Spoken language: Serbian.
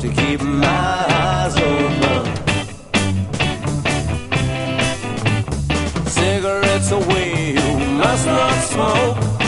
to keep my eyes open. Cigarettes away, you must not smoke.